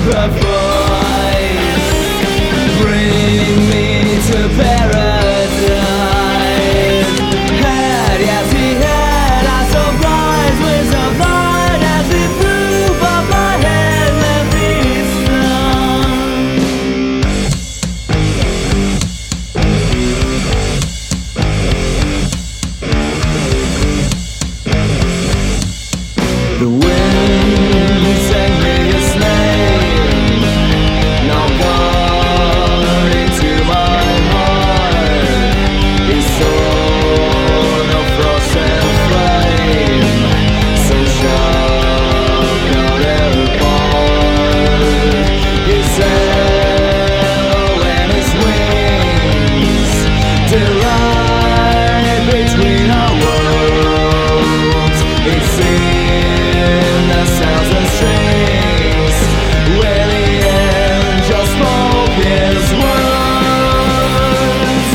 sacrifice. Bring me to paradise. Head, yes, he had a surprise with a vine as he flew above my head. Let me the wind sang me his name. Now gone into my heart. His sword of frost and flame, so sharp cut it apart. His arrow and his wings delight between our worlds. It seemed the sounds and strings where the angel spoke his words.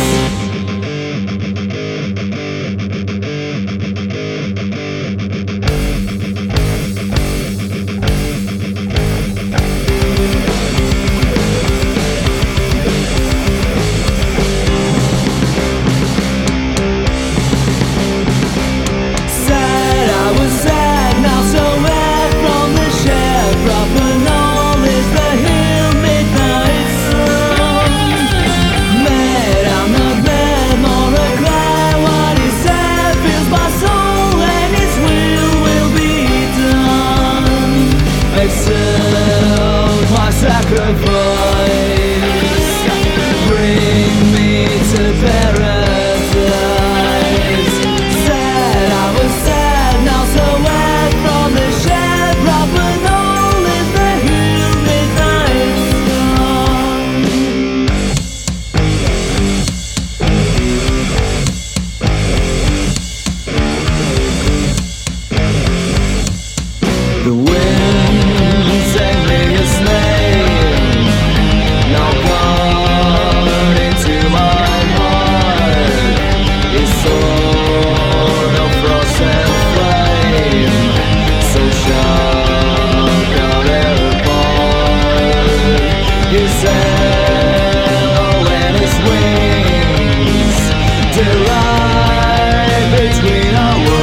Sad, I was sad, now so red from the shed. Proper known is the hill midnight sun. Mad, I'm not mad, nor a glad. What he said fills my soul, and his will be done. Accept my sacrifice. Bring me to paradise. Sad, I was sad, now so wet from the shed. Proper known is the hill midnight sun. The wind sang me his name. Now gone into my heart. His sword of frost and flame, so sharp cut it apart. His arrow and his wings delight between our worlds.